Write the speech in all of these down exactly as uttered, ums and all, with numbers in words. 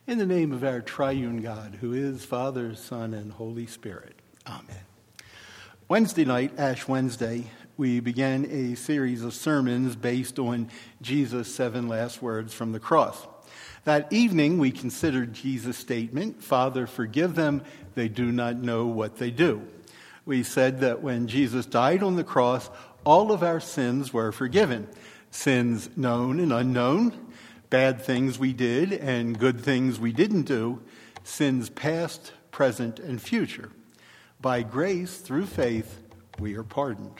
In the name of our triune God, who is Father, Son, and Holy Spirit. Amen. Wednesday night, Ash Wednesday, we began a series of sermons based on Jesus' seven last words from the cross. That evening, we considered Jesus' statement, "Father, forgive them, they do not know what they do." We said that when Jesus died on the cross, all of our sins were forgiven. Sins known and unknown, bad things we did and good things we didn't do, sins past, present, and future. By grace, through faith, we are pardoned.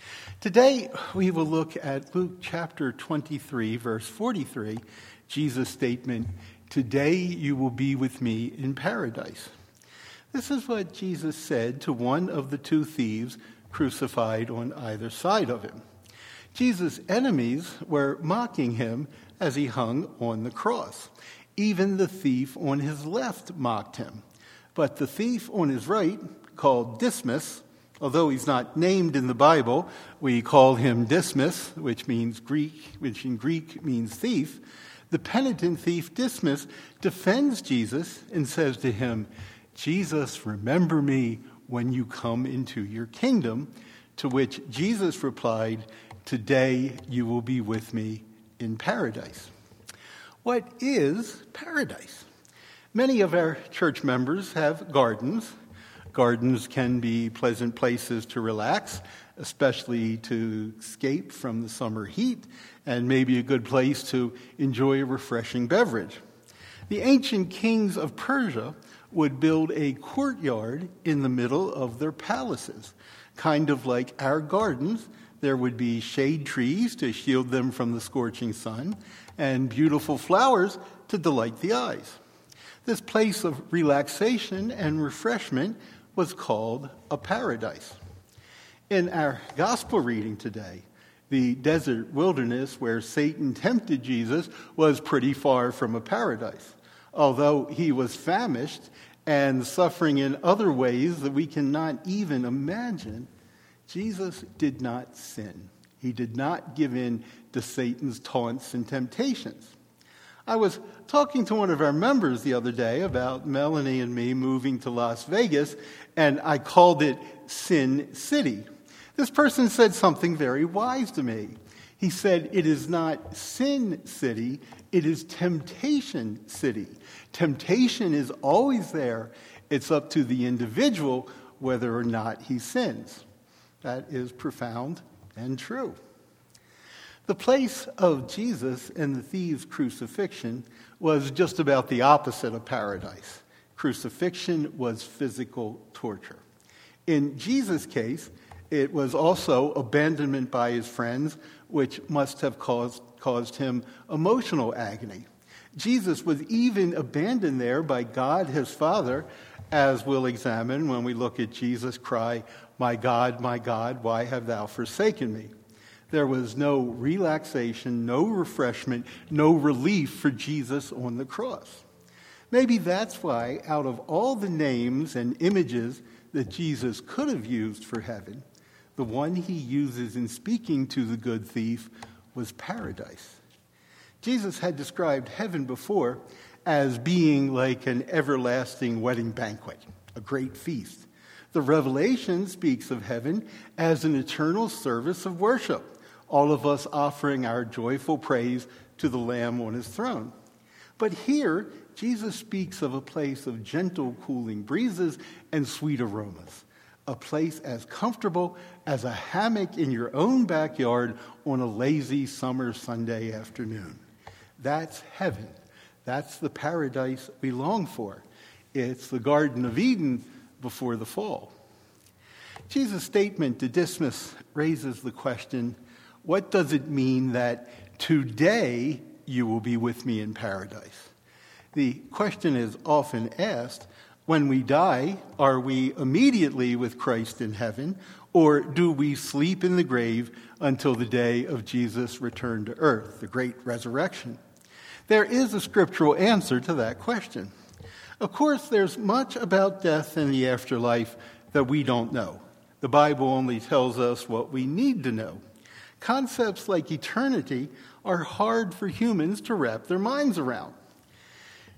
Today, we will look at Luke chapter twenty-three, verse forty-three, Jesus' statement, "Today you will be with me in paradise." This is what Jesus said to one of the two thieves crucified on either side of him. Jesus' enemies were mocking him as he hung on the cross. Even the thief on his left mocked him. But the thief on his right, called Dismas, although he's not named in the Bible, we call him Dismas, which means Greek, which in Greek means thief. The penitent thief Dismas defends Jesus and says to him, "Jesus, remember me when you come into your kingdom," to which Jesus replied, "Today you will be with me in paradise." What is paradise? Many of our church members have gardens. Gardens can be pleasant places to relax, especially to escape from the summer heat, and maybe a good place to enjoy a refreshing beverage. The ancient kings of Persia would build a courtyard in the middle of their palaces, kind of like our gardens. There would be shade trees to shield them from the scorching sun, and beautiful flowers to delight the eyes. This place of relaxation and refreshment was called a paradise. In our gospel reading today, the desert wilderness where Satan tempted Jesus was pretty far from a paradise. Although he was famished and suffering in other ways that we cannot even imagine, Jesus did not sin. He did not give in to Satan's taunts and temptations. I was talking to one of our members the other day about Melanie and me moving to Las Vegas, and I called it Sin City. This person said something very wise to me. He said, "It is not Sin City, it is Temptation City. Temptation is always there. It's up to the individual whether or not he sins." That is profound and true. The place of Jesus and the thief's crucifixion was just about the opposite of paradise. Crucifixion was physical torture. In Jesus' case, it was also abandonment by his friends, which must have caused, caused him emotional agony. Jesus was even abandoned there by God, his Father, as we'll examine when we look at Jesus' cry, "My God, my God, why have thou forsaken me?" There was no relaxation, no refreshment, no relief for Jesus on the cross. Maybe that's why, out of all the names and images that Jesus could have used for heaven, the one he uses in speaking to the good thief was paradise. Jesus had described heaven before as being like an everlasting wedding banquet, a great feast. The Revelation speaks of heaven as an eternal service of worship, all of us offering our joyful praise to the Lamb on his throne. But here, Jesus speaks of a place of gentle, cooling breezes and sweet aromas, a place as comfortable as a hammock in your own backyard on a lazy summer Sunday afternoon. That's heaven. That's the paradise we long for. It's the Garden of Eden before the fall. Jesus' statement to Dismas raises the question, what does it mean that today you will be with me in paradise? The question is often asked, when we die, are we immediately with Christ in heaven, or do we sleep in the grave until the day of Jesus' return to earth, the great resurrection? There is a scriptural answer to that question. Of course, there's much about death and the afterlife that we don't know. The Bible only tells us what we need to know. Concepts like eternity are hard for humans to wrap their minds around.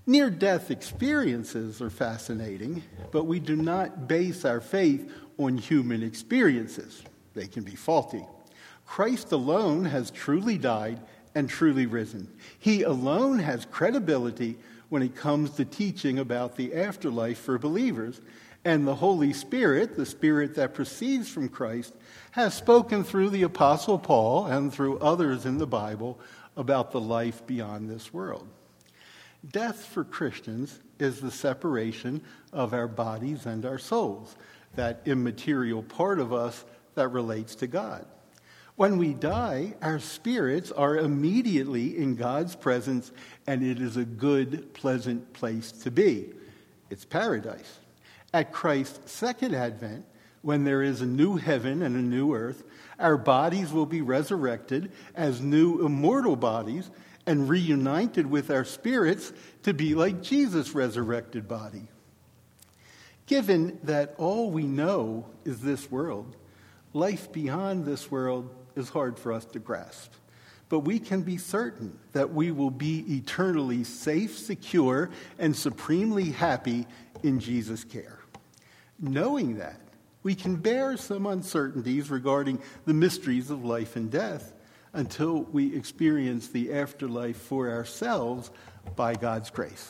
Near-death experiences are fascinating, but we do not base our faith on human experiences. They can be faulty. Christ alone has truly died and truly risen. He alone has credibility when it comes to teaching about the afterlife for believers, and the Holy Spirit, the Spirit that proceeds from Christ, has spoken through the Apostle Paul and through others in the Bible about the life beyond this world. Death for Christians is the separation of our bodies and our souls, that immaterial part of us that relates to God. When we die, our spirits are immediately in God's presence, and it is a good, pleasant place to be. It's paradise. At Christ's second advent, when there is a new heaven and a new earth, our bodies will be resurrected as new immortal bodies and reunited with our spirits to be like Jesus' resurrected body. Given that all we know is this world, life beyond this world is hard for us to grasp. But we can be certain that we will be eternally safe, secure, and supremely happy in Jesus' care. Knowing that, we can bear some uncertainties regarding the mysteries of life and death until we experience the afterlife for ourselves by God's grace.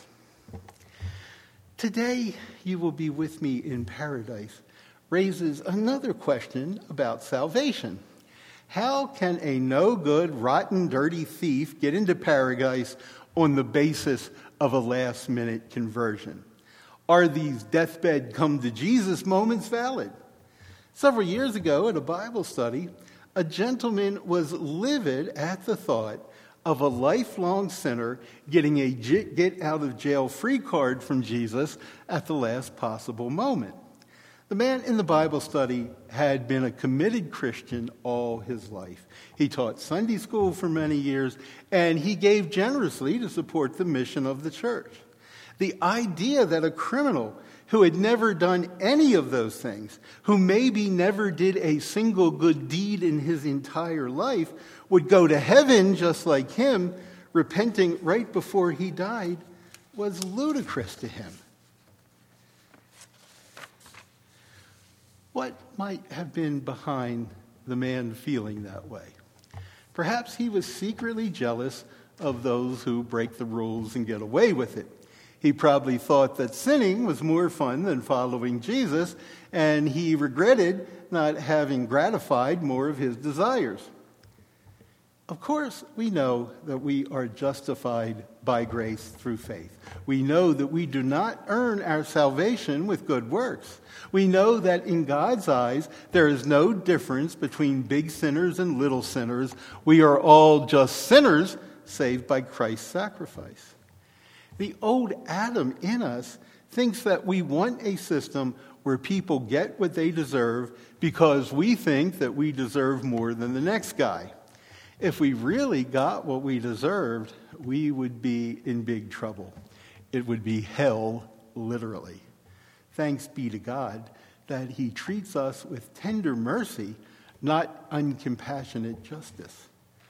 Today, you will be with me in paradise raises another question about salvation. How can a no-good, rotten, dirty thief get into paradise on the basis of a last-minute conversion? Are these deathbed come-to-Jesus moments valid? Several years ago at a Bible study, a gentleman was livid at the thought of a lifelong sinner getting a get-out-of-jail-free card from Jesus at the last possible moment. The man in the Bible study had been a committed Christian all his life. He taught Sunday school for many years, and he gave generously to support the mission of the church. The idea that a criminal who had never done any of those things, who maybe never did a single good deed in his entire life, would go to heaven just like him, repenting right before he died, was ludicrous to him. What might have been behind the man feeling that way? Perhaps he was secretly jealous of those who break the rules and get away with it. He probably thought that sinning was more fun than following Jesus, and he regretted not having gratified more of his desires. Of course, we know that we are justified by grace through faith. We know that we do not earn our salvation with good works. We know that in God's eyes, there is no difference between big sinners and little sinners. We are all just sinners saved by Christ's sacrifice. The old Adam in us thinks that we want a system where people get what they deserve because we think that we deserve more than the next guy. If we really got what we deserved, we would be in big trouble. It would be hell, literally. Thanks be to God that he treats us with tender mercy, not uncompassionate justice.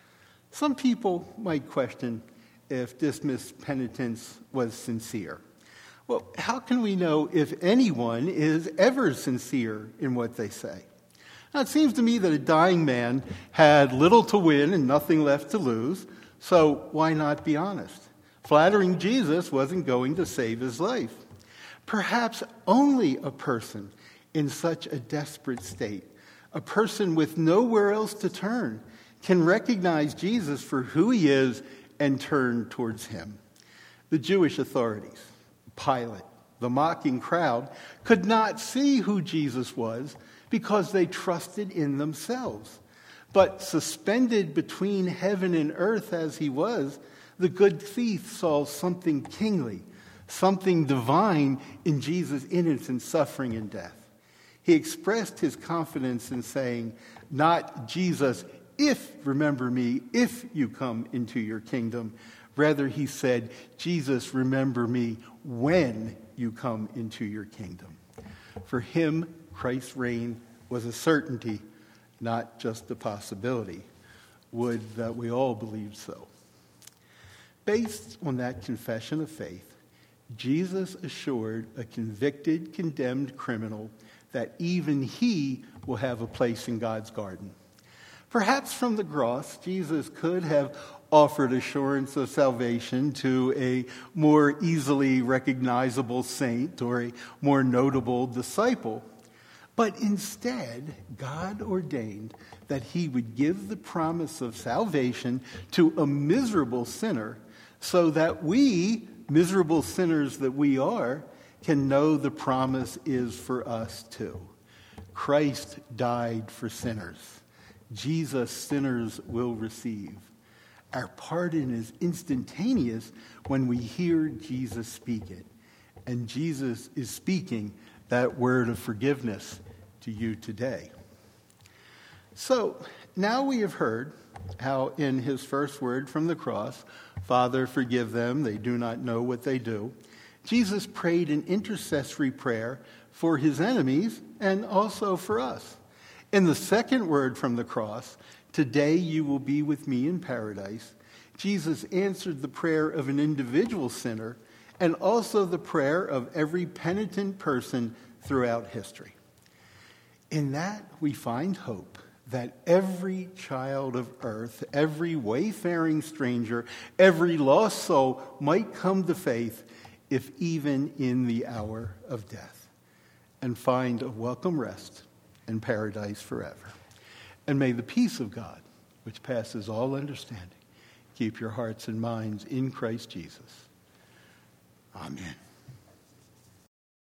Some people might question if dismissed penitence was sincere. Well, how can we know if anyone is ever sincere in what they say? Now, it seems to me that a dying man had little to win and nothing left to lose, so why not be honest? Flattering Jesus wasn't going to save his life. Perhaps only a person in such a desperate state, a person with nowhere else to turn, can recognize Jesus for who he is and turn towards him. The Jewish authorities, Pilate, the mocking crowd, could not see who Jesus was because they trusted in themselves. But suspended between heaven and earth as he was, the good thief saw something kingly, something divine in Jesus' innocent suffering and death. He expressed his confidence in saying, not Jesus, if, remember me, if you come into your kingdom. Rather, he said, Jesus, remember me when you come into your kingdom. For him, Christ's reign was a certainty, not just a possibility. Would that we all believe so. Based on that confession of faith, Jesus assured a convicted, condemned criminal that even he will have a place in God's garden. Perhaps from the cross, Jesus could have offered assurance of salvation to a more easily recognizable saint or a more notable disciple. But instead, God ordained that he would give the promise of salvation to a miserable sinner so that we, miserable sinners that we are, can know the promise is for us too. Christ died for sinners. Jesus, sinners will receive. Our pardon is instantaneous when we hear Jesus speak it. And Jesus is speaking that word of forgiveness to you today. So now we have heard how in his first word from the cross, Father, forgive them, they do not know what they do, Jesus prayed an intercessory prayer for his enemies and also for us. In the second word from the cross, today you will be with me in paradise, Jesus answered the prayer of an individual sinner and also the prayer of every penitent person throughout history. In that we find hope that every child of earth, every wayfaring stranger, every lost soul might come to faith, if even in the hour of death, and find a welcome rest and paradise forever. And may the peace of God, which passes all understanding, keep your hearts and minds in Christ Jesus. Amen.